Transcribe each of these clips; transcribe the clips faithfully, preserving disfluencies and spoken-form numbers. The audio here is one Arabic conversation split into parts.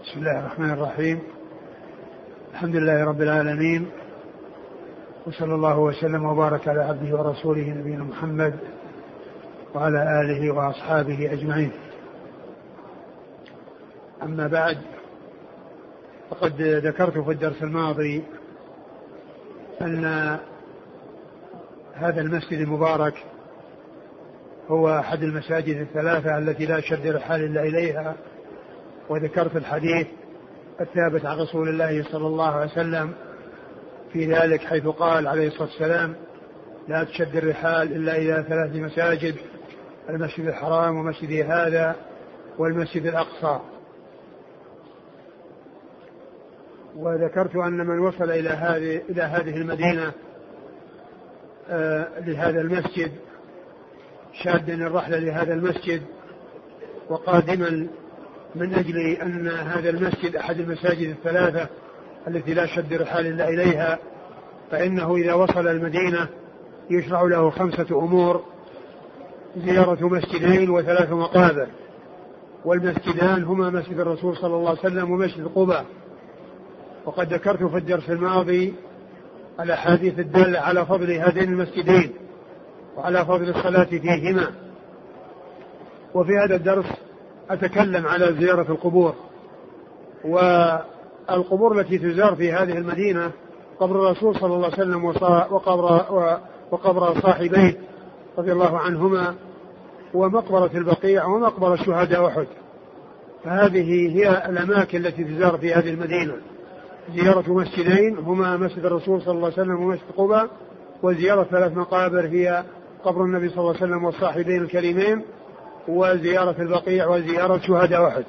بسم الله الرحمن الرحيم. الحمد لله رب العالمين، وصلى الله وسلم وبارك على عبده ورسوله نبينا محمد وعلى آله وأصحابه أجمعين. أما بعد، فقد ذكرت في الدرس الماضي أن هذا المسجد المبارك هو أحد المساجد الثلاثة التي لا شد رحال إلا إليها، وذكرت الحديث الثابت عن رسول الله صلى الله عليه وسلم في ذلك، حيث قال عليه الصلاة والسلام: لا تشد الرحال إلا إلى ثلاث مساجد: المسجد الحرام ومسجد هذا والمسجد الأقصى. وذكرت أن من وصل إلى هذه إلى هذه المدينة آه لهذا المسجد شادا الرحلة لهذا المسجد وقادما من أجل أن هذا المسجد أحد المساجد الثلاثة التي لا شد رحال إلا إليها، فإنه إذا وصل المدينة يشرع له خمسة أمور: زيارة مسجدين وثلاث مقابر، والمسجدان هما مسجد الرسول صلى الله عليه وسلم ومسجد قباء. وقد ذكرت في الدرس الماضي الأحاديث الدالة على فضل هذين المسجدين وعلى فضل الصلاة فيهما. وفي هذا الدرس أتكلم على زيارة القبور. والقبور التي تزار في هذه المدينة قبر الرسول صلى الله عليه وسلم وقبر, وقبر صاحبيه رضي الله عنهما، ومقبرة البقيع، ومقبرة شهداء أحد. فهذه هي الأماكن التي تزار في هذه المدينة: زيارة مسجدين هما مسجد الرسول صلى الله عليه وسلم ومسجد قباء، وزيارة ثلاث مقابر هي قبر النبي صلى الله عليه وسلم والصاحبين الكريمين، وزيارة البقيع، وزيارة شهداء أحد.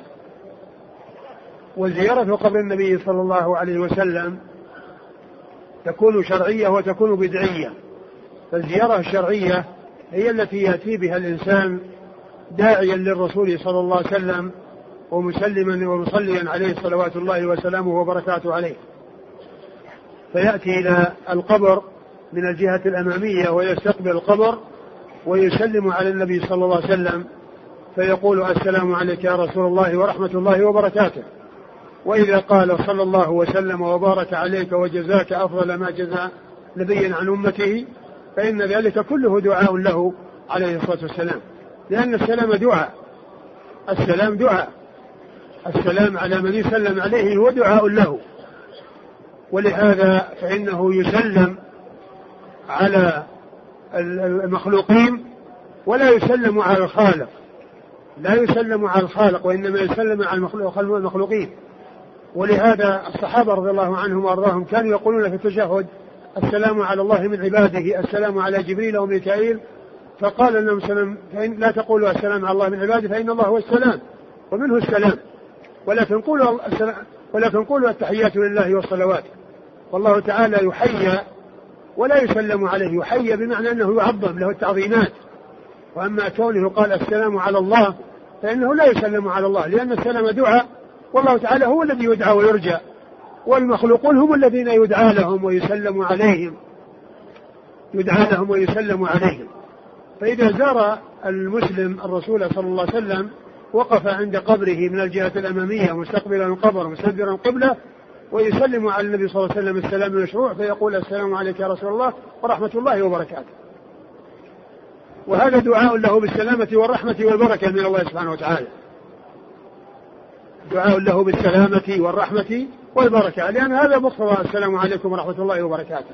وزيارة قبر النبي صلى الله عليه وسلم تكون شرعية وتكون بدعية. فالزيارة الشرعية هي التي يأتي بها الإنسان داعيا للرسول صلى الله عليه وسلم ومسلما ومصليا عليه صلوات الله وسلامه وبركاته عليه، فيأتي إلى القبر من الجهة الأمامية ويستقبل القبر ويسلم على النبي صلى الله عليه وسلم، فيقول: السلام عليك يا رسول الله ورحمة الله وبركاته. وإذا قال: صلى الله وسلم وبارك عليك وجزاك أفضل ما جزى نبيا عن أمته، فإن ذلك كله دعاء له عليه الصلاة والسلام، لأن السلام دعاء. السلام دعاء السلام على من يسلم عليه هو دعاء له. ولهذا فإنه يسلم على المخلوقين ولا يسلم على الخالق، لا يسلم على الخالق وإنما يسلم على المخلوقين. ولهذا الصحابة رضي الله عنهم وأرضاهم كانوا يقولون في التشهد: السلام على الله من عباده، السلام على جبريل وميكائيل. فقال النبي صلى الله عليه وسلم: لا تقولوا السلام على الله من عباده، فإن الله هو السلام ومنه السلام، ولكن قولوا السلام ولكن قولوا التحيات لله والصلوات. والله تعالى يحيى ولا يسلم عليه، يحيى بمعنى أنه يعظم له التعظيمات. وأما كونه قال السلام على الله فإنه لا يسلم على الله، لأن السلام دعاء، والله تعالى هو الذي يدعى ويرجى، والمخلوقون هم الذين يدعى لهم ويسلم عليهم يدعى لهم ويسلم عليهم. فإذا زار المسلم الرسول صلى الله عليه وسلم وقف عند قبره من الجهة الأمامية مستقبلا القبر مستدبرا القبلة، ويسلم على النبي صلى الله عليه وسلم السلام المشروع، فيقول: السلام عليك يا رسول الله ورحمة الله وبركاته. وهذا دعاء له بالسلامة والرحمة والبركة من الله سبحانه وتعالى، دعاء له بالسلامة والرحمة والبركة، لأن هذا مقتضى السلام عليكم ورحمة الله وبركاته.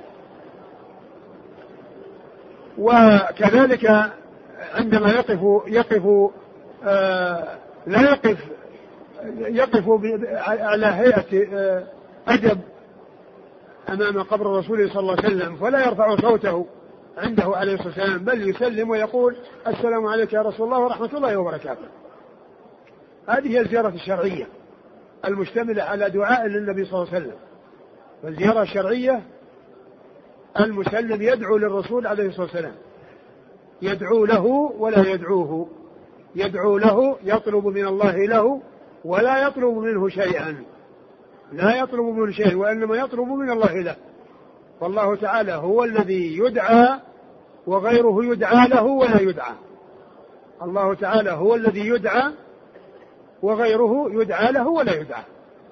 وكذلك عندما يقف يقف آه لا يقف يقف على هيئة آه أدب أمام قبر الرسول صلى الله عليه وسلم، فلا يرفع صوته عنده عليه الصلاة والسلام، بل يسلم ويقول: السلام عليك يا رسول الله ورحمة الله وبركاته. هذه هي الزيارة الشرعية المشتملة على دعاء للنبي صلى الله عليه وسلم. فالزيارة الشرعية المسلم يدعو للرسول عليه الصلاة والسلام، يدعو له ولا يدعوه، يدعو له، يطلب من الله له ولا يطلب منه شيئا، لا يطلب منه شيء، وإنما يطلب من الله له. فالله تعالى هو الذي يدعى وغيره يدعى له ولا يدعى. الله تعالى هو الذي يدعى وغيره يدعى له ولا يدعى.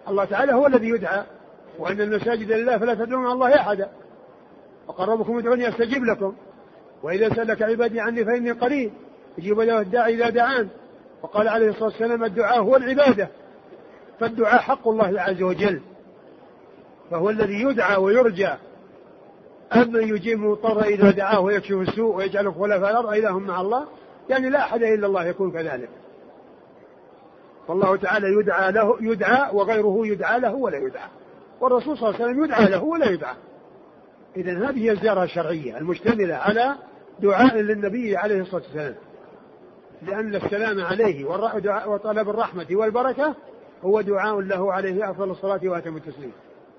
الله تعالى هو الذي يدعى، وأن المساجد لله فلا تدعوا مع الله أحدا، وقربكم ادعوني أستجب لكم، وإذا سألك عبادي عني فإني قريب يجيب له الداعي إذا دعان. وقال عليه الصلاة والسلام الدعاء هو العبادة، فالدعاء حق الله عز وجل، فهو الذي يدعى ويرجى. أما يجيب المضطر إذا دعاه ويكشف السوء ويجعله خلفاء الأرض إله مع الله، يعني لا أحد إلا الله يكون كذلك. فالله تعالى يدعى له يدعى وغيره يدعى له ولا يدعى، والرسول صلى الله عليه وسلم يدعى له ولا يدعى. إذن هذه هي الزيارة الشرعية المشتملة على دعاء للنبي عليه الصلاة والسلام، لأن السلام عليه وطلب الرحمة والبركة هو دعاء له عليه أفضل الصلاة وأتم التسليم.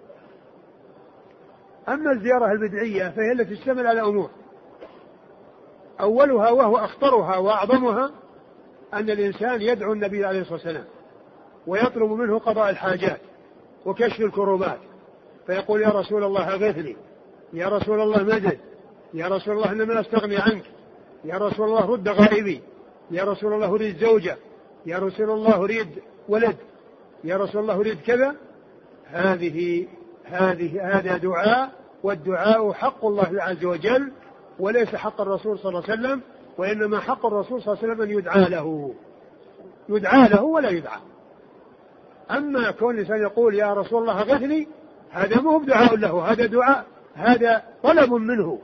أما الزيارة البدعية فهي التي تشتمل على أمور، أولها وهو أخطرها وأعظمها أن الإنسان يدعو النبي عليه الصلاة والسلام ويطلب منه قضاء الحاجات وكشف الكروبات، فيقول يا رسول الله أغثني، يا رسول الله مدد، يا رسول الله إنما أستغني عنك، يا رسول الله رد غائبي، يا رسول الله أريد زوجة، يا رسول الله أريد ولد، يا رسول الله أريد كذا. هذه هذه هذا دعاء، والدعاء حق الله عز وجل وليس حق الرسول صلى الله عليه وسلم، وإنما حق الرسول صلى الله عليه وسلم أن يدعى له يدعى له ولا يدعى. أما كون الإنسان يقول يا رسول الله أغثني، هذا مو بدعاء له، هذا دعاء، هذا طلب منه،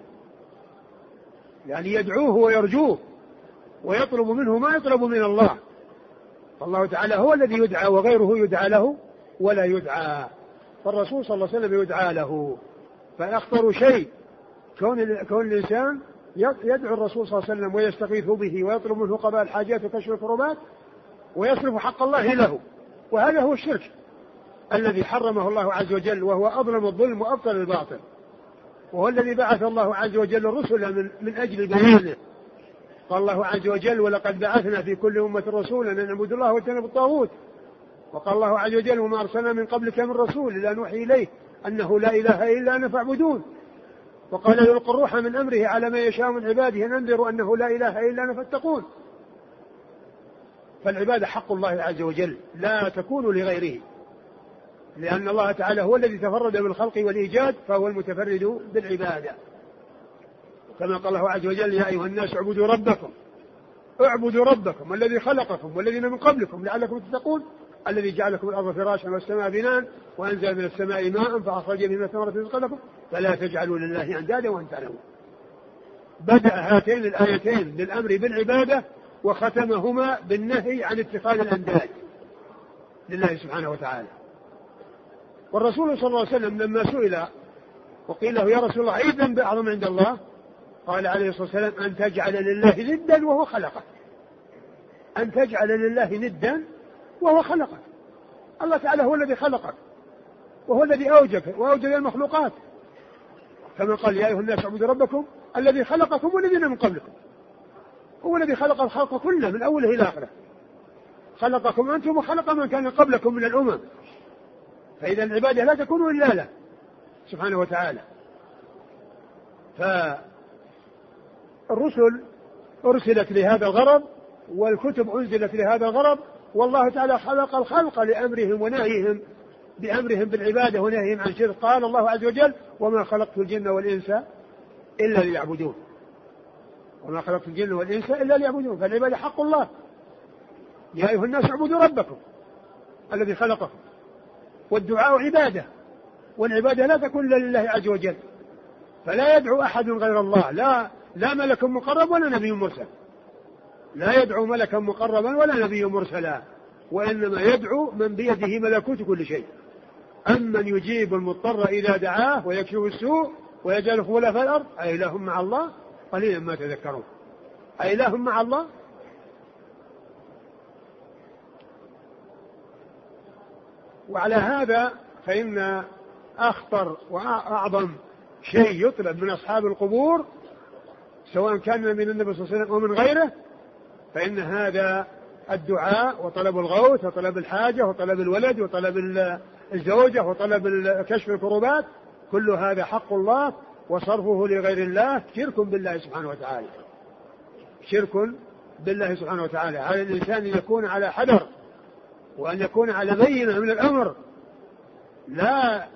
يعني يدعوه ويرجوه ويطلب منه ما يطلب من الله. فالله تعالى هو الذي يدعى وغيره يدعى له ولا يدعى، فالرسول صلى الله عليه وسلم يدعى له. فأخطر شيء كون كون الإنسان يدعو الرسول صلى الله عليه وسلم ويستغيث به ويطلب منه قضاء الحاجات وكشف الكربات ويصرف حق الله له، وهذا هو الشرك الذي حرمه الله عز وجل، وهو أظلم الظلم وأبطل الباطل، وهو الذي بعث الله عز وجل الرسل من, من أجل بيانه. قال الله عز وجل ولقد بعثنا في كل أمة رسولا أن نعبدوا الله واجتنبوا الطاغوت. وقال الله عز وجل وما أرسلنا من قبلك من رسول إلا نوحي إليه أنه لا إله إلا أنا فاعبدون. وقال يلقي الروح من أمره على ما يشاء من عباده أن أنذروا أنه لا إله إلا أنا فاتقون. فالعبادة حق الله عز وجل لا تكون لغيره، لأن الله تعالى هو الذي تفرد بالخلق والإيجاد، فهو المتفرد بالعبادة، كما قال الله عز وجل يا أيها الناس اعبدوا ربكم اعبدوا ربكم الذي خلقكم والذين من قبلكم لعلكم تتقون الذي جعلكم الأرض فراشا والسماء بناء وأنزل من السماء ماء فأخرج به من الثمرات رزقا لكم فلا تجعلوا لله أندادا وأنتم تعلمون. بدأ هاتين الآيتين بالأمر بالعبادة وختمهما بالنهي عن اتخاذ الأنداد لله سبحانه وتعالى. والرسول صلى الله عليه وسلم لما سئل وقيل له يا رسول الله أي ذنب أعظم عند الله؟ قال عليه الصلاة والسلام أن تجعل لله ندا وهو خلقك. أن تجعل لله ندا وهو خلقك. الله تعالى هو الذي خلقك وهو الذي أوجدك وأوجد المخلوقات، كما قال يا أيها الناس اعبدوا ربكم الذي خلقكم والذين من قبلكم. هو الذي خلق الخلق كله من أوله إلى آخره، خلقكم أنتم وخلق من كان قبلكم من الأمم، فإذا العبادة لا تكون إلا له سبحانه وتعالى. فالرسل أرسلت لهذا الغرض والكتب أنزلت لهذا الغرض، والله تعالى خلق الخلق لأمرهم ونهيهم بأمرهم بالعبادة ونهيهم عن شرك. قال الله عز وجل وما خلقت الجن والإنس إلا ليعبدون، وما خلقت الجن والإنس إلا ليعبدون. فالعبادة حق الله. يا أيها الناس اعبدوا ربكم الذي خلقكم، والدعاء عبادة، والعبادة لا تكون إلا لله عز وجل، فلا يدعو أحد غير الله، لا لا ملك مقرب ولا نبي مرسل، لا يدعو ملكا مقربا ولا نبي مرسلا، وإنما يدعو من بيده ملكوت كل شيء. أمن يجيب المضطر إذا دعاه ويكشف السوء ويجعل خلفاء الأرض أإله مع الله قليلا ما تذكرون. أإله مع الله. وعلى هذا فإن أخطر وأعظم شيء يطلب من أصحاب القبور سواء كان من النبي صلى الله عليه وسلم أو من غيره، فإن هذا الدعاء وطلب الغوث وطلب الحاجة وطلب الولد وطلب الزوجة وطلب كشف الكروبات كل هذا حق الله، وصرفه لغير الله شرك بالله سبحانه وتعالى، شرك بالله سبحانه وتعالى. على الإنسان أن يكون على حذر وأن يكون على بينة من الأمر لا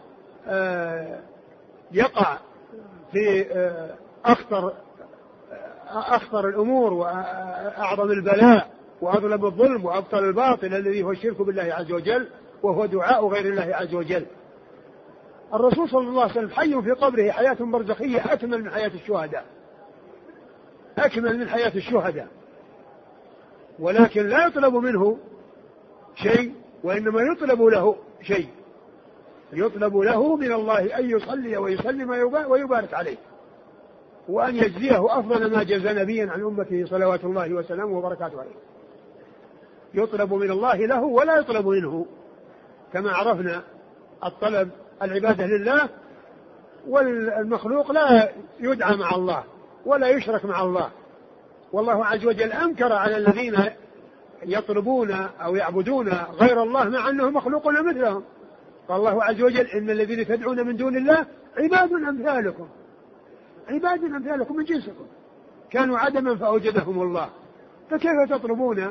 يقع في أخطر أخطر الأمور وأعظم البلاء وأظلم الظلم وأبطل الباطل الذي هو الشرك بالله عز وجل وهو دعاء غير الله عز وجل. الرسول صلى الله عليه وسلم حي في قبره حياة برزخية أكمل من حياة الشهداء، أكمل من حياة الشهداء، ولكن لا يطلب منه شيء وإنما يطلب له شيء، يطلب له من الله أن يصلي ويسلم ويبارك عليه، وأن يجزيه أفضل ما جزى نبيا عن أمته صلوات الله وسلامه وبركاته عليه. يطلب من الله له ولا يطلب منه، كما عرفنا الطلب العبادة لله، والمخلوق لا يدعى مع الله ولا يشرك مع الله. والله عز وجل أنكر على الذين يطلبون أو يعبدون غير الله مع أنهم مخلوقون مثلهم. قال الله عز وجل إن الذين تدعون من دون الله عباد أمثالكم، عباد أمثالكم من جنسكم كانوا عدما فأوجدهم الله، فكيف تطلبون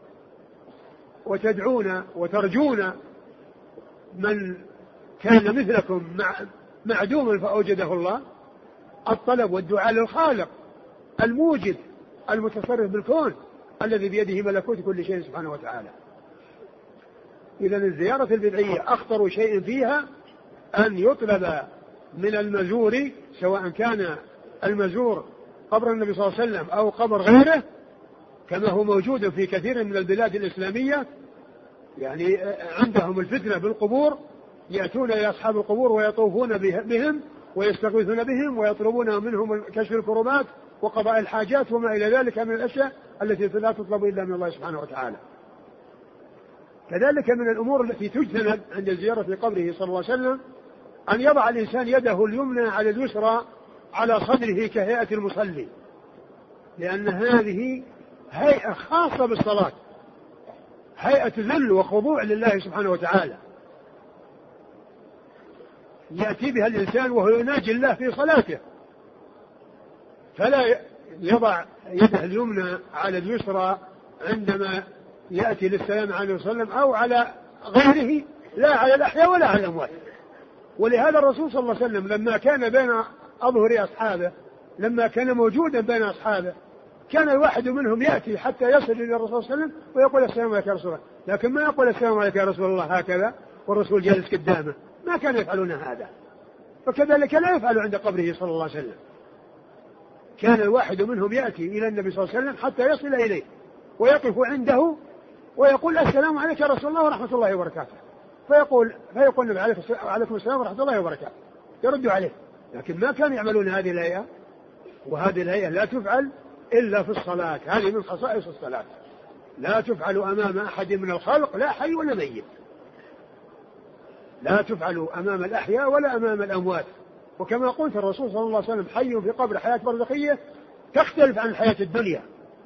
وتدعون وترجون من كان مثلكم معدوما فأوجده الله؟ الطلب والدعاء للخالق الموجد المتصرف بالكون الذي بيده ملكوت كل شيء سبحانه وتعالى. إذا الزيارة البدعية أخطر شيء فيها أن يطلب من المزور، سواء كان المزور قبر النبي صلى الله عليه وسلم أو قبر غيره، كما هو موجود في كثير من البلاد الإسلامية، يعني عندهم الفتنة بالقبور، يأتون إلى أصحاب القبور ويطوفون بهم ويستغيثون بهم ويطلبون منهم كشف الكربات وقضاء الحاجات وما إلى ذلك من الأشياء التي لا تطلب إلا من الله سبحانه وتعالى. كذلك من الأمور التي تجتنب عند الزيارة في قبره صلى الله عليه وسلم أن يضع الإنسان يده اليمنى على اليسرى على صدره كهيئة المصلي، لأن هذه هيئة خاصة بالصلاة، هيئة ذل وخضوع لله سبحانه وتعالى يأتي بها الإنسان وهو يناجي الله في صلاته، فلا يضع يده اليمنى على اليسرى عندما يأتي للسلام عليه وسلم أو على غيره، لا على الأحياء ولا على الأموات. ولهذا الرسول صلى الله عليه وسلم لما كان بين أظهر أصحابه، لما كان موجودا بين أصحابه، كان الواحد منهم يأتي حتى يصل إلى الرسول صلى الله عليه وسلم ويقول السلام عليك يا رسول الله، لكن ما يقول السلام عليك يا رسول الله هكذا والرسول جالس قدامه، ما كانوا يفعلون هذا. فكذلك لا يفعل عند قبره صلى الله عليه وسلم، كان الواحد منهم يأتي إلى النبي صلى الله عليه وسلم حتى يصل إليه ويقف عنده ويقول السلام عليك يا رسول الله ورحمة الله وبركاته، فيقول فيقول النبي عليكم السلام ورحمة الله وبركاته، يرد عليه. لكن ما كانوا يعملون هذه الهيئة، وهذه الهيئة لا تفعل إلا في الصلاة، هذه من خصائص الصلاة، لا تفعل أمام أحد من الخلق، لا حي ولا ميت، لا تفعل أمام الأحياء ولا أمام الأموات. وكما قلت الرسول صلى الله عليه وسلم حي في قبر حياة برزخية تختلف عن الحياة الدنيا،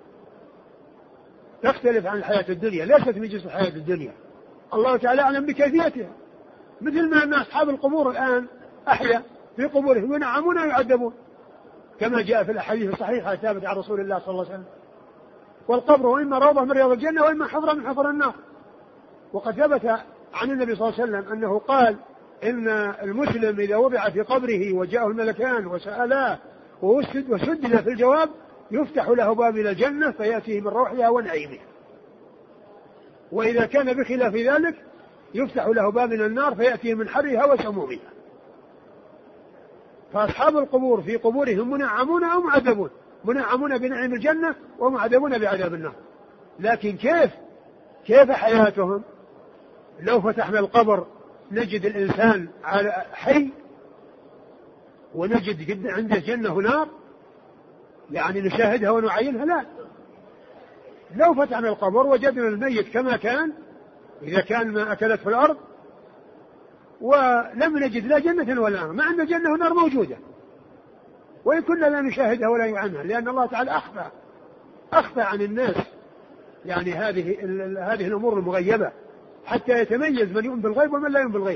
تختلف عن الحياة الدنيا، ليست من جنس الحياة الدنيا، الله تعالى أعلم بكيفيتها. مثل ما أن أصحاب القبور الآن أحياء في قبورهم ينعمون ويعذبون، كما جاء في الأحاديث الصحيحة الثابتة عن رسول الله صلى الله عليه وسلم. والقبر إما روضة من رياض الجنة وإما حفرة من حفر النار. وقد ثبت عن النبي صلى الله عليه وسلم أنه قال إن المسلم إذا وضع في قبره وجاءه الملكان وسألاه وسد وسدد في الجواب يفتح له باب إلى الجنة فيأتيه من روحها ونعيمها، وإذا كان بخلاف ذلك يفتح له باب إلى النار فيأتيه من حرها وسمومها. فأصحاب القبور في قبورهم منعمون أو معذبون، منعمون بنعيم الجنة ومعذبون بعذاب النار. لكن كيف كيف حياتهم؟ لو فتحنا القبر نجد الإنسان على حي ونجد عنده جنة ونار، يعني نشاهدها ونعينها؟ لا. لو فتحنا القبر وجدنا الميت كما كان، إذا كان ما أكلت في الأرض، ولم نجد لا جنة ولا نار، مع أن جنة ونار موجودة، وإن كنا لا نشاهدها ولا نعنها، لأن الله تعالى أخفى أخفى عن الناس يعني هذه هذه الأمور المغيبة حتى يتميز من يؤمن بالغيب ومن لا يؤمن بالغيب.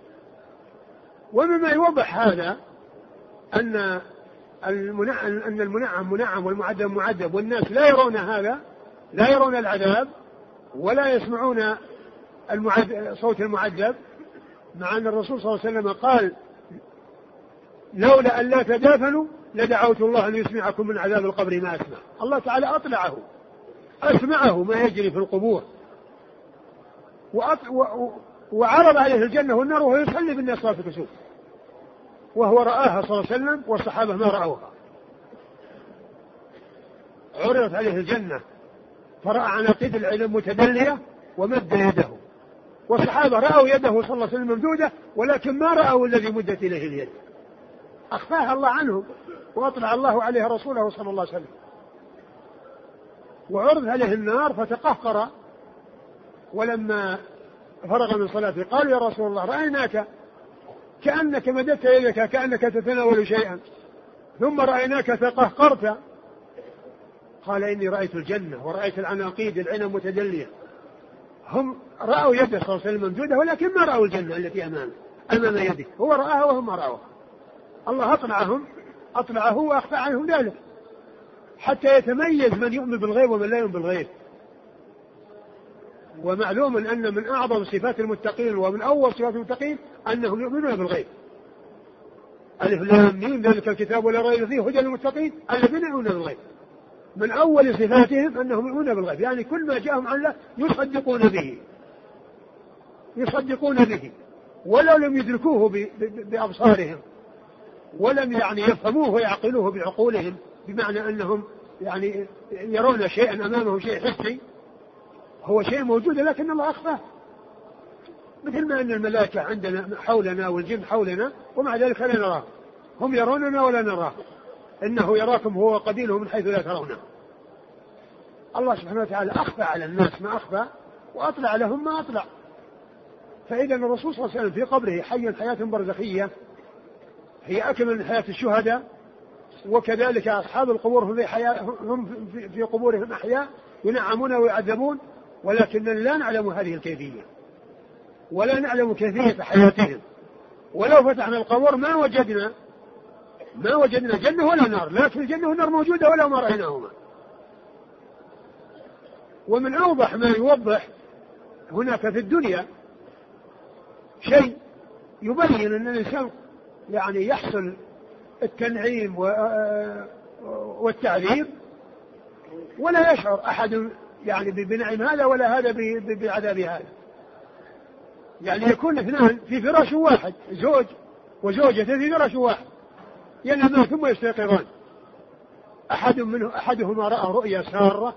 ومما يوضح هذا أن المنعم أن المنعم منعم والمعذب معذب، والناس لا يرون هذا، لا يرون العذاب ولا يسمعون المعذب صوت المعذب مع أن الرسول صلى الله عليه وسلم قال لولا أن لا تدافنوا لدعوت الله أن يسمعكم من عذاب القبر ما أسمع. الله تعالى أطلعه أسمعه ما يجري في القبور، وعرض عليه الجنة والنار وهو يصلي بالناس صلاة الكسوف، وهو رآها صلى الله عليه وسلم والصحابة ما رأوها. عرضت عليه الجنة فرأى عناقيد العلم متدلية ومد يده، والصحابة رأوا يده صلى الله عليه وسلم ممدودة ولكن ما رأوا الذي مدت إليه اليد، أخفاها الله عنهم وأطلع الله عليه رسوله صلى الله عليه وسلم. وعرض عليه النار فتقهقر، ولما فرغ من صلاته قال يا رسول الله رأيناك كأنك مددت يدك كأنك تتناول شيئا ثم رأيناك تقهقرت. قال إني رأيت الجنة ورأيت العناقيد العنب متدلية. هم رأوا يده صلى الله عليه وسلم ممدودة ولكن ما رأوا الجنة التي أمامه أمام يده، هو رآها وهم ما رأوها. الله أطلعهم أطلعه وأخفى عنهم ذلك حتى يتميز من يؤمن بالغيب ومن لا يؤمن بالغيب. ومعلوم أن من أعظم صفات المتقين ومن أول صفات المتقين أنهم يؤمنون بالغيب. ألف لام ميم ذلك الكتاب ولا ريب فيه هدى للمتقين الذين يؤمنون بالغيب. من أول صفاتهم أنهم يؤمنون بالغيب، يعني كل ما جاءهم عن الله يصدقون به يصدقون به ولو لم يدركوه بأبصارهم ولم يعني يفهموه ويعقلوه بعقولهم، بمعنى أنهم يعني يرون شيئا أمامهم شيء حسي هو شيء موجود لكن الله أخفاه، مثل ما أن الملائكة عندنا حولنا والجن حولنا ومع ذلك لا نراه، هم يروننا ولا نراه، إنه يراكم هو وقبيله من حيث لا ترونه. الله سبحانه وتعالى أخفى على الناس ما أخفى وأطلع لهم ما أطلع. فإذا الرسول صلى الله عليه وسلم في قبره حيا حياة برزخية هي أكمل من حياة الشهداء، وكذلك أصحاب القبور هم في, حياة هم في قبورهم أحياء ينعمون ويعذبون، ولكننا لا نعلم هذه الكيفية ولا نعلم كيفية حياتهم. ولو فتحنا القبور ما وجدنا ما وجدنا جنة ولا نار، لكن الجنة والنار موجودة ولا ما رأيناهما. ومن أوضح ما يوضح هناك في الدنيا شيء يبين أن الإنسان يعني يحصل التنعيم والتعذيب ولا يشعر أحد يعني بنعم هذا ولا هذا بعذاب هذا. يعني يكون اثنان في فراش واحد، زوج وزوجة في فراش واحد ينامان ثم يستيقظان، أحد منه أحدهما رأى رؤيا سارة،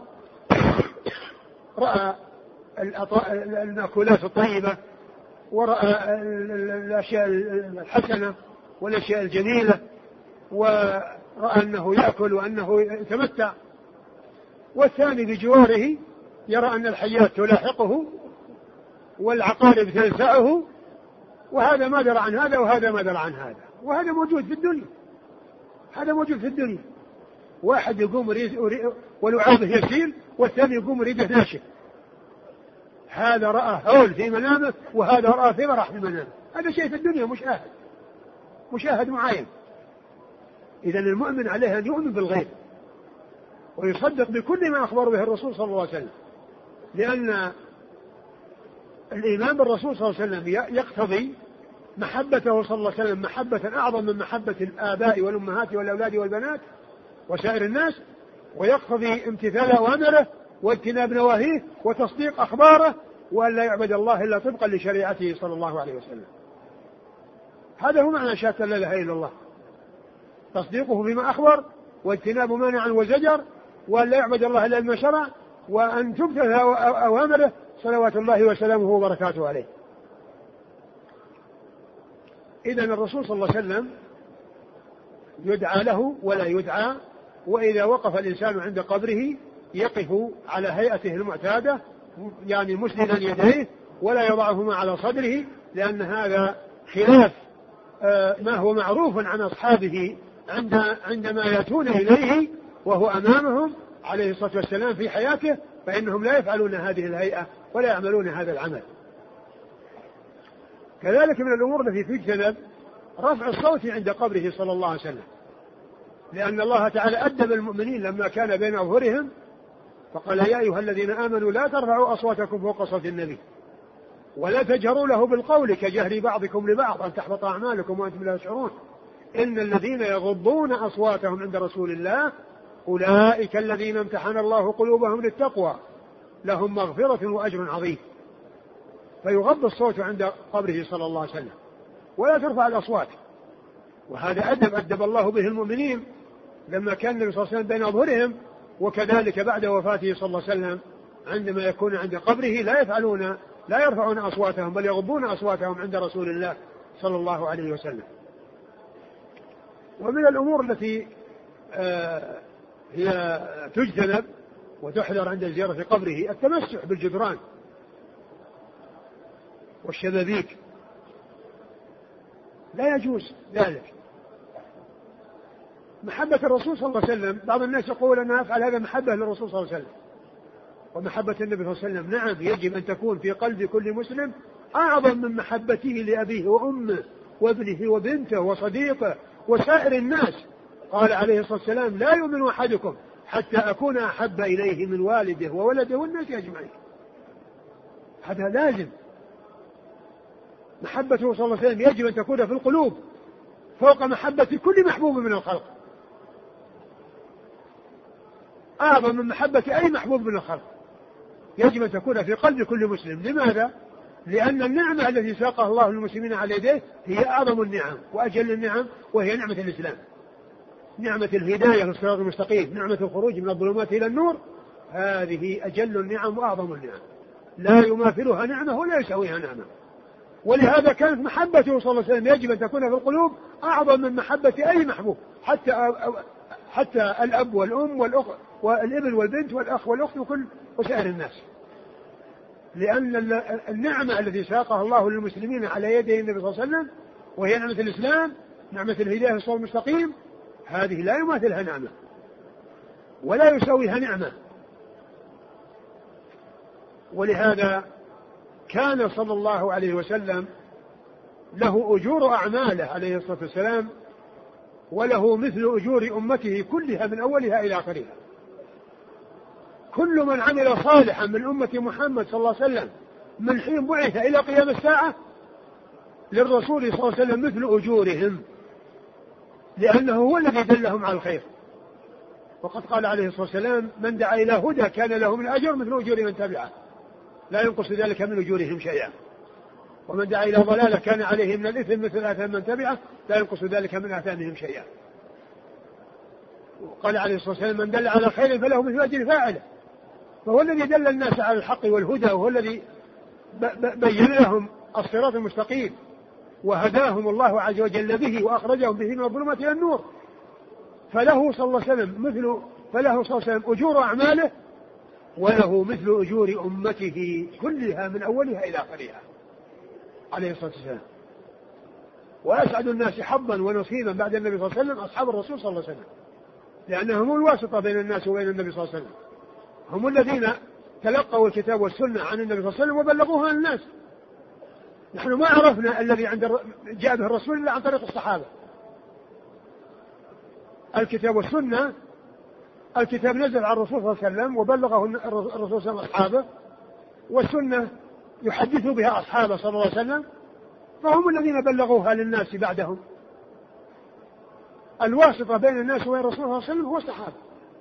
رأى المأكولات الطيبة ورأى الأشياء الحسنة والأشياء الجميلة ورأى أنه يأكل وأنه يتمتع، والثاني بجواره يرى أن الحيات تلاحقه والعقارب تلسعه، وهذا ما درى عن هذا وهذا ما درى عن هذا. وهذا موجود في الدنيا، هذا موجود في الدنيا. واحد يقوم ولعابه يسيل والثاني يقوم ريده ناشف، هذا رأى هول في منامه وهذا رأى في فرح في منامه. هذا شيء في الدنيا مشاهد مشاهد معاين. إذن المؤمن عليه أن يؤمن بالغيب ويصدق بكل ما أخبر به الرسول صلى الله عليه وسلم، لأن الإيمان بالرسول صلى الله عليه وسلم يقتضي محبته صلى الله عليه وسلم محبة أعظم من محبة الآباء والأمهات والأولاد والبنات وسائر الناس، ويقتضي امتثال أوامره واجتناب نواهيه وتصديق أخباره، وأن لا يعبد الله إلا طبقا لشريعته صلى الله عليه وسلم. هذا هو معنى شهادة لا إله إلا الله، تصديقه بما أخبر واجتناب ما نهى عنه وزجر، وأن لا يعبد الله إلا بما شرع، وأن تمتثل أوامره صلوات الله وسلامه وبركاته عليه. إذن الرسول صلى الله عليه وسلم يدعى له ولا يدعى، وإذا وقف الإنسان عند قبره يقف على هيئته المعتادة يعني مسندا يديه ولا يضعهما على صدره، لأن هذا خلاف ما هو معروف عن أصحابه عند عندما يأتون إليه وهو أمامهم عليه الصلاة والسلام في حياته، فإنهم لا يفعلون هذه الهيئة ولا يعملون هذا العمل. كذلك من الأمور التي تجتنب رفع الصوت عند قبره صلى الله عليه وسلم، لأن الله تعالى أدب المؤمنين لما كان بين أظهرهم فقال يا أيها الذين آمنوا لا ترفعوا أصواتكم فوق صوت النبي ولا تجهروا له بالقول كجهر بعضكم لبعض أن تحبط أعمالكم وأنتم لا تشعرون إن الذين يغضون أصواتهم عند رسول الله أولئك الذين امتحن الله قلوبهم للتقوى لهم مغفرة وأجر عظيم. فيغض الصوت عند قبره صلى الله عليه وسلم ولا ترفع الأصوات. وهذا أدب أدب الله به المؤمنين لما كان النبي صلى الله عليه وسلم بين أظهرهم، وكذلك بعد وفاته صلى الله عليه وسلم عندما يكون عند قبره لا يفعلون لا يرفعون أصواتهم بل يغضون أصواتهم عند رسول الله صلى الله عليه وسلم. ومن الأمور التي آه هي تجتنب وتحذر عند زيارة قبره التمسح بالجدران والشبابيك، لا يجوز ذلك. محبة الرسول صلى الله عليه وسلم، بعض الناس يقول أنا أفعل هذا محبة للرسول صلى الله عليه وسلم، ومحبة النبي صلى الله عليه وسلم نعم يجب أن تكون في قلب كل مسلم أعظم من محبته لأبيه وأمه وابنه وبنته وصديقه وسائر الناس. قال عليه الصلاة والسلام لا يؤمن أحدكم حتى أكون أحب إليه من والده وولده والناس أجمعين. هذا لازم. محبته صلى الله عليه وسلم يجب أن تكون في القلوب فوق محبة كل محبوب من الخلق، أعظم من محبة أي محبوب من الخلق، يجب أن تكون في قلب كل مسلم. لماذا؟ لأن النعمة التي ساقها الله للمسلمين على يديه هي أعظم النعم وأجل النعم، وهي نعمة الإسلام، نعمة الهداية للصراط المستقيم، نعمة الخروج من الظلمات إلى النور. هذه أجل النعم وأعظم النعم، لا يماثلها نعمة ولا يساويها نعمة. ولهذا كانت محبته صلى الله عليه وسلم يجب أن تكون في القلوب أعظم من محبة أي محبوب، حتى حتى الأب والأم والأخ والابن والبنت والأخ والأخت وكل وسائر الناس. لأن النعمة التي ساقها الله للمسلمين على يدي النبي صلى الله عليه وسلم وهي نعمة الإسلام، نعمة الهداية للصراط المستقيم، هذه لا يماثلها نعمة ولا يساويها نعمة. ولهذا كان صلى الله عليه وسلم له أجور أعماله عليه الصلاة والسلام، وله مثل أجور أمته كلها من أولها إلى آخرها. كل من عمل صالحا من أمة محمد صلى الله عليه وسلم من حين بعث إلى قيام الساعة للرسول صلى الله عليه وسلم مثل أجورهم، لأنه هو الذي دلهم على الخير. وقد قال عليه الصلاة والسلام من دعا إلى هدى كان له من أجر مثل أجور من تبعه لا ينقص ذلك من أجورهم شيئا، ومن دعا إلى ضلالة كان عليه من الإثم مثل آثام من تبعه لا ينقص ذلك من آثامهم شيئا. وقال عليه الصلاة والسلام من دل على خير فله مثل أجر فاعله، فهو الذي دل الناس على الحق والهدى، وهو الذي بين لهم الصراط المستقيم وهداهم الله عز وجل به وأخرجهم به من الظلمات إلى النور. فله صلى الله عليه وسلم مثل فله صلى الله عليه وسلم أجور أعماله، وله مثل أجور أمته كلها من أولها إلى آخرها عليه الصلاة والسلام. وأسعد الناس حظا ونصيبا بعد النبي صلى الله عليه وسلم أصحاب الرسول صلى الله عليه وسلم، لأنهم الواسطة بين الناس وبين النبي صلى الله عليه وسلم، هم الذين تلقوا الكتاب والسنة عن النبي صلى الله عليه وسلم وبلغوها للناس. نحن ما عرفنا الذي عند جاء به الرسول إلا عن طريق الصحابة. الكتاب والسنة، الكتاب نزل على الرسول صلى الله عليه وسلم وبلغه الرسول صلى الله عليه وسلم أصحابه، والسنة يحدث بها أصحابه صلى الله عليه وسلم، فهم الذين بلغوها للناس بعدهم. الواسطة بين الناس وبين الرسول صلى الله عليه وسلم هو الصحابة.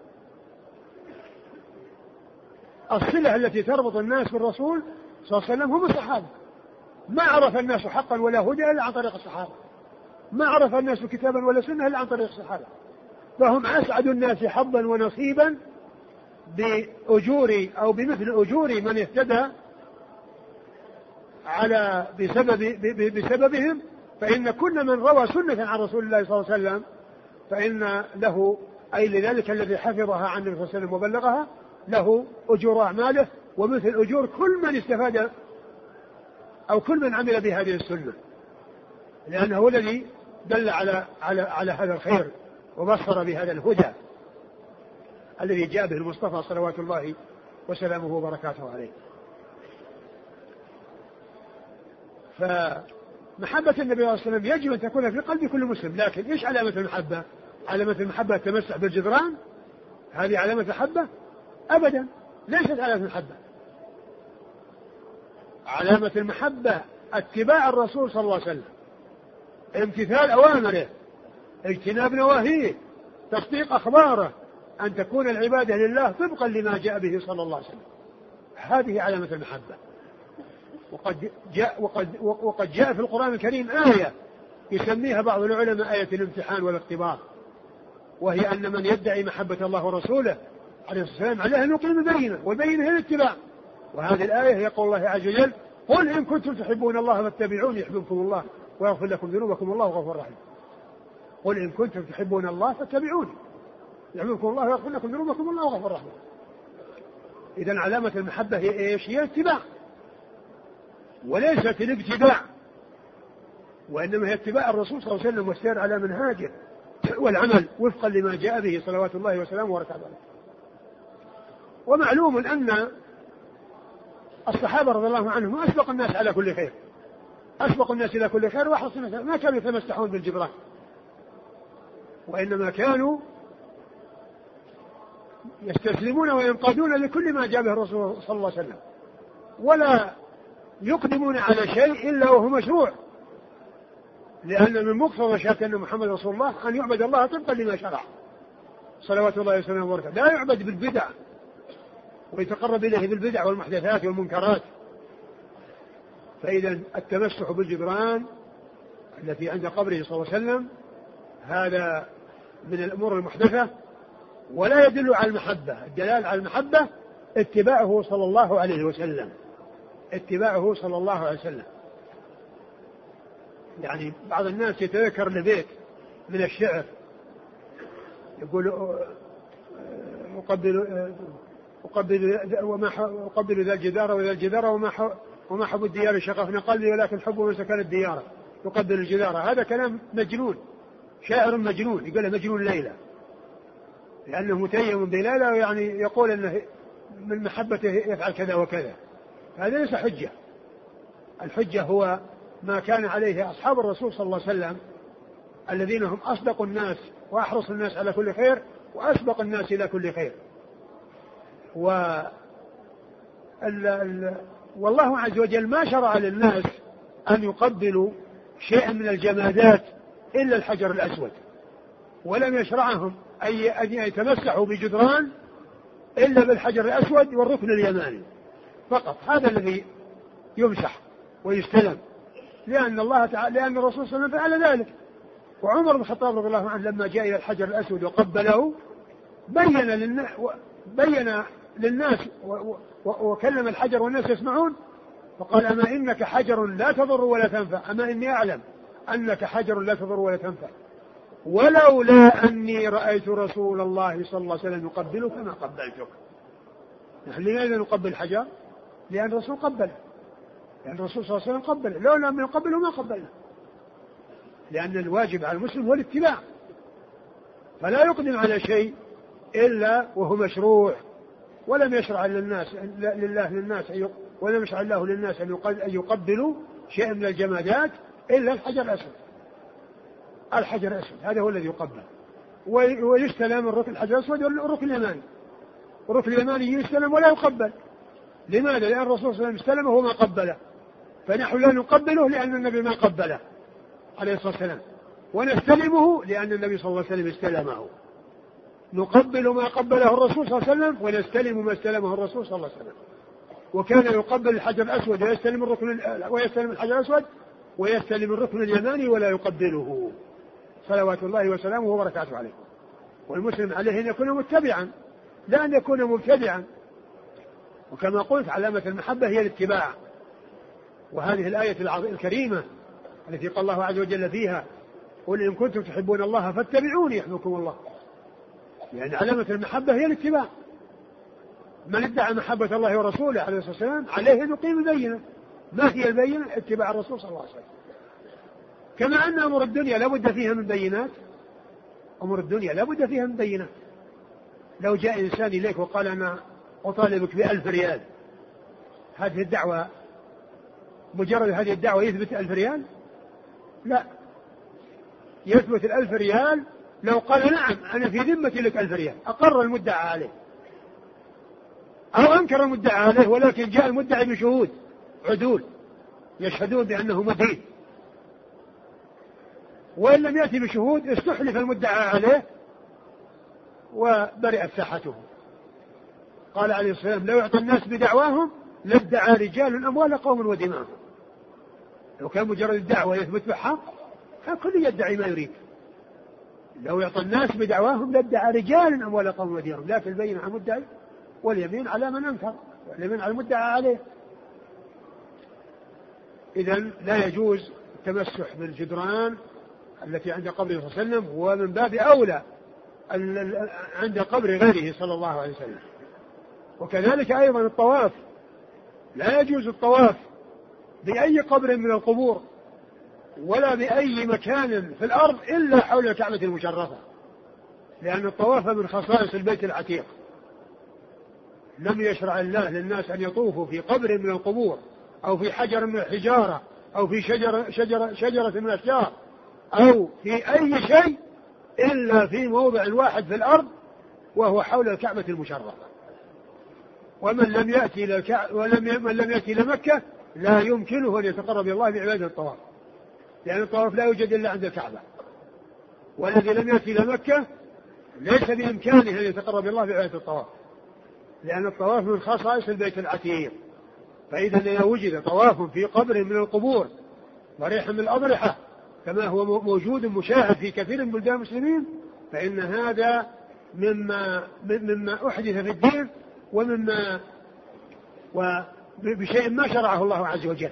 الصلة التي تربط الناس بالرسول صلى الله عليه وسلم هم الصحابة. ما عرف الناس حقا ولا هدى إلا عن طريق الصحابة، ما عرف الناس كتابا ولا سنة إلا عن طريق الصحابة. فهم أسعد الناس حظا ونصيبا بأجور أو بمثل أجور من اهتدى على بسبب بسببهم. فإن كل من روى سنة عن رسول الله صلى الله عليه وسلم فإن له أي لذلك الذي حفظها عن النبي صلى الله عليه وسلم وبلغها له أجور أعماله ومثل أجور كل من استفاد أو كل من عمل بهذه السنة، لأنه هو الذي دل على على على هذا الخير وبصر بهذا الهدى الذي جاء به المصطفى صلوات الله وسلامه وبركاته عليه. فمحبة النبي صلى الله عليه وسلم يجب أن تكون في قلب كل مسلم. لكن إيش علامة المحبة؟ علامة المحبة التمسح بالجدران؟ هذه علامة محبة؟ أبدا، ليست علامة محبة. علامة المحبة اتباع الرسول صلى الله عليه وسلم، امتثال أوامره، اجتناب نواهيه، تصديق أخباره، أن تكون العبادة لله طبقا لما جاء به صلى الله عليه وسلم. هذه علامة المحبة. وقد جاء, وقد, وقد جاء في القرآن الكريم آية يسميها بعض العلماء آية الامتحان والاختبار، وهي أن من يدعي محبة الله ورسوله عليه الصلاة والسلام عليه أن يقيم بينه، والبينة هي الاتباع. وهذه الآية هي قول الله عز وجل: قل إن كنتم تحبون الله فاتبعوني يحببكم الله ويغفر لكم ذنوبكم والله غفور رحيم. قل إن كنتم تحبون الله فاتبعوني يحببكم الله ويغفر لكم ذنوبكم والله غفور رحيم. إذن علامة المحبة هي إيش؟ هي اتباع، وليست الابتداع، وإنما هي اتباع الرسول صلى الله عليه وسلم والسير على منهاجه والعمل وفقا لما جاء به صلوات الله وسلامه وبركاته عليه. ومعلوم أن الصحابة رضي الله عنهم أسبق الناس على كل خير، أسبق الناس إلى كل خير وأحرص الناس، ما كانوا يتمسحون بالجبران، وإنما كانوا يستسلمون وينقادون لكل ما جاء به الرسول صلى الله عليه وسلم، ولا يقدمون على شيء إلا وهو مشروع، لأن من مقتضى شهادة أن محمد رسول الله أن يعبد الله طبقا لما شرع صلوات الله وسلامه وبركاته، لا يعبد بالبدع ويتقرب إليه بالبدع والمحدثات والمنكرات. فإذا التمسح بالجدران التي عند قبره صلى الله عليه وسلم هذا من الأمور المحدثة، ولا يدل على المحبة. الدلال على المحبة اتباعه صلى الله عليه وسلم، اتباعه صلى الله عليه وسلم. يعني بعض الناس يتذكر لبيت من الشعر يقول: أقبل أقبل وما أقبل ذا الجدار وذا الجدار وما وما حب الديار شغفنا قلبي ولكن حب من سكن الديار يقبل الجدار. هذا كلام مجنون، شاعر مجنون، يقول مجنون ليلى، لأنه متيم بليلى، ويعني يقول أنه من محبته يفعل كذا وكذا. هذا ليس حجة. الحجة هو ما كان عليه أصحاب الرسول صلى الله عليه وسلم الذين هم أصدق الناس وأحرص الناس على كل خير وأسبق الناس إلى كل خير. و ال... ال... والله عز وجل ما شرع للناس أن يقبلوا شيئا من الجمادات إلا الحجر الأسود، ولم يشرعهم أن يتمسحوا بجدران إلا بالحجر الأسود والركن اليماني فقط. هذا الذي يمسح ويستلم، لأن الله تعالى لأن الرسول صلى الله عليه وسلم فعل ذلك. وعمر بن الخطاب رضي الله عنه لما جاء إلى الحجر الأسود وقبله بين للناس, بين للناس وكلم الحجر والناس يسمعون، فقال: أما إنك حجر لا تضر ولا تنفع، أما إني أعلم أنك حجر لا تضر ولا تنفع، ولولا أني رأيت رسول الله صلى الله عليه وسلم يقبلك ما قبلتك. نحن لماذا نقبل الحجر؟ لأن الرسول قبله، لأن الرسول صلى الله عليه وسلم قبله، لولا لم يقبله ما قبله، لأن الواجب على المسلم هو الاتباع، فلا يقدم على شيء إلا وهو مشروع. ولم يشرع للناس لله للناس ولم يشرع الله للناس أن يقبلوا شيئا من الجمادات إلا الحجر الأسود. الحجر الأسود هذا هو الذي يقبل، ويستلم الركن الحجر الأسود والركن اليماني. الركن اليماني يستلم ولا يقبل. لماذا؟ لأن الرسول صلى الله عليه وسلم استلمه وما قبله، فنحن لا نقبله لأن النبي ما قبله عليه الصلاة والسلام، ونستلمه لأن النبي صلى الله عليه وسلم استلمه. نقبل ما قبله الرسول صلى الله عليه وسلم ونستلم ما استلمه الرسول صلى الله عليه وسلم. وكان يقبل الحجر الأسود ويستلم الركن ويستلم الحجر الأسود ويستلم الركن اليماني ولا يقبله صلوات الله وسلامه وبركاته عليه. والمسلم عليه أن يكون متبعا لا أن يكون مبتدعا. وكما قلت علامة المحبة هي الاتباع. وهذه الآية الكريمة التي قال الله عز وجل فيها: قل إن كنتم تحبون الله فاتبعوني يحببكم الله. يعني علامة المحبة هي الاتباع. من ادعى محبة الله ورسوله عليه الصلاة والسلام عليه أن يقيم البينة. ما هي البينة؟ اتباع الرسول صلى الله عليه وسلم. كما أن أمور الدنيا لا بد فيها من بينات، أمور الدنيا لا بد فيها من بينات. لو جاء إنسان إليك وقال: أنا أطالبك بألف ريال، هذه الدعوة مجرد هذه الدعوة يثبت ألف ريال؟ لا، يثبت الألف ريال لو قال: نعم أنا في ذمتي لك ألف ريال، أقر المدعى عليه، أو أنكر المدعى عليه ولكن جاء المدعي بشهود عدول يشهدون بأنه مدين، وإن لم يأتي بشهود استحلف المدعى عليه وبرئت ساحته. قال عليه الصلاة والسلام: لو يعطى الناس بدعواهم لادعى رجال أموال قوم ودماءهم. لو كان مجرد الدعوة يثبت بحق فكل يدعي ما يريد. لو يعطى الناس بدعواهم لادعى رجال أموال قوم ودماءهم، لكن البينة على المدعي واليمين على من أنكر، واليمين على المدعى عليه. إذن لا يجوز التمسح بالجدران التي عند قبره صلى الله عليه وسلم، ومن باب أولى عند قبر غيره صلى الله عليه وسلم. وكذلك أيضا الطواف، لا يجوز الطواف بأي قبر من القبور ولا بأي مكان في الأرض إلا حول الكعبة المشرفة، لأن الطواف من خصائص البيت العتيق. لم يشرع الله للناس أن يطوفوا في قبر من القبور أو في حجر من الحجارة أو في شجرة, شجرة, شجرة من الأشجار أو في أي شيء إلا في موضع واحد في الأرض وهو حول الكعبة المشرفة. ومن لم يأتي للكع... ولم من لم يأتي لمكة لا يمكنه أن يتقرب إلى الله بعبادة الطواف، لأن الطواف لا يوجد إلا عند الكعبة. والذي لم يأتي لمكة ليس بإمكانه أن يتقرب إلى الله بعبادة الطواف، لأن الطواف من خصائص البيت العتيق. فإذا إذا وجد طواف في قبر من القبور ضريح من الأضرحة كما هو موجود مشاهد في كثير من بلدان المسلمين، فإن هذا مما مما أحدث في الدين ومما وبشيء ما شرعه الله عز وجل.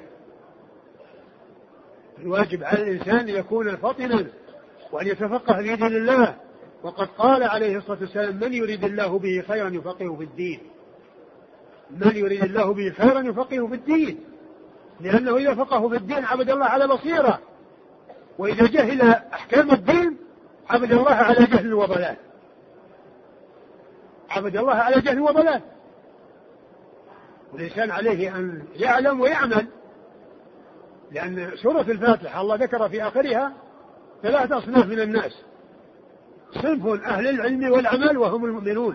الواجب على الإنسان أن يكون فطنا وأن يتفقه في دين الله، وقد قال عليه الصلاة والسلام: من يريد الله به خيرا يفقهه في الدين. من يريد الله به خيرا يفقهه في الدين، لأنه إذا فقهه في الدين عبد الله على بصيرة، وإذا جهل أحكام الدين عبد الله على جهل وضلال. عبد الله على جهل وضلال. والإنسان عليه أن يعلم ويعمل، لأن سورة الفاتحة الله ذكر في آخرها ثلاث أصناف من الناس: صنف أهل العلم والعمل وهم المؤمنون،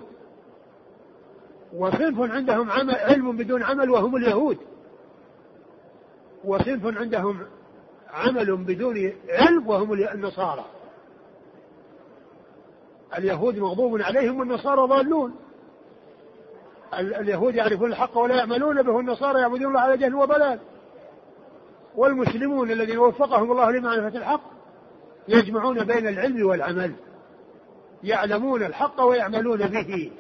وصنف عندهم عمل علم بدون عمل وهم اليهود، وصنف عندهم عمل بدون علم وهم النصارى. اليهود مغضوب عليهم والنصارى ضالون. اليهود يعرفون الحق ولا يعملون به، والنصارى يعبدون الله على جهل وضلال. والمسلمون الذين وفقهم الله لمعرفة الحق يجمعون بين العلم والعمل، يعلمون الحق ويعملون به.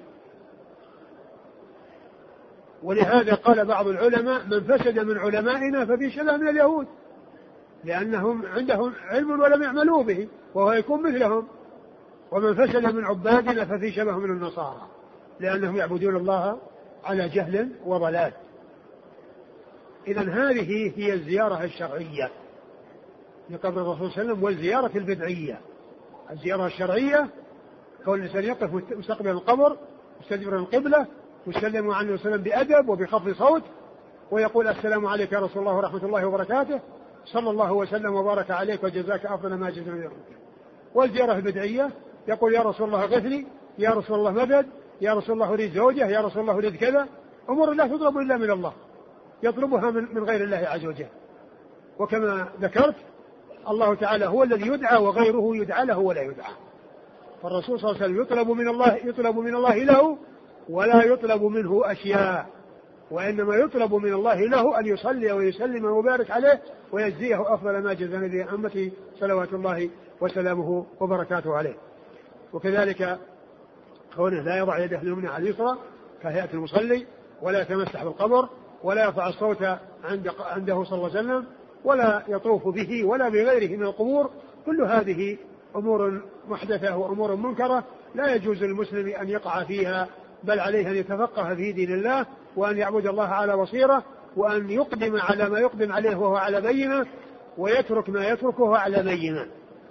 ولهذا قال بعض العلماء: من فسد من علمائنا ففي شبه من اليهود، لأنهم عندهم علم ولم يعملوا به، وهو يكون مثلهم. ومن فسد من عبادنا ففي شبه من النصارى، لأنهم يعبدون الله على جهل وضلال. إذن هذه هي الزيارة الشرعية لقبر الرسول صلى الله عليه وسلم، والزيارة البدعية. الزيارة الشرعية كون الإنسان يقف مستقبل القبر مستدبر القبلة ويسلم عنه وسلم بأدب وبخفض صوت ويقول: السلام عليك يا رسول الله ورحمة الله وبركاته، صلى الله وسلم وبارك عليك وجزاك أفضل ما جزا من يومك. والزيارة البدعية يقول: يا رسول الله غثني، يا رسول الله مدد، يا رسول الله أريد زوجة، يا رسول الله أريد كذا. أمور لا تطلب إلا من الله، يطلبها من, من غير الله عز وجل. وكما ذكرت الله تعالى هو الذي يدعى وغيره يدعى له ولا يدعى. فالرسول صلى الله عليه وسلم يطلب من الله يطلب من الله له ولا يطلب منه أشياء، وإنما يطلب من الله له أن يصلي ويسلم ويبارك عليه ويجزيه أفضل ما جزى نبي أمته صلوات الله وسلامه وبركاته عليه. وكذلك كونه لا يضع يده اليمنى على اليسرى كهيئة المصلي، ولا يتمسح بالقبر، ولا يرفع الصوت عند عنده صلى الله عليه وسلم، ولا يطوف به ولا بغيره من القبور. كل هذه أمور محدثة وأمور منكرة لا يجوز للمسلم أن يقع فيها، بل عليه أن يتفقه في دين الله وأن يعبد الله على بصيرة، وأن يقدم على ما يقدم عليه وهو على بينة، ويترك ما يتركه وهو على بينة.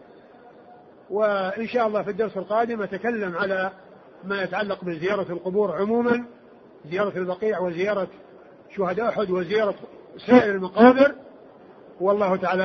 وإن شاء الله في الدرس القادم أتكلم على ما يتعلق بزيارة القبور عموما، زيارة البقيع وزيارة شهداء أحد وزيارة سائر المقابر، والله تعالى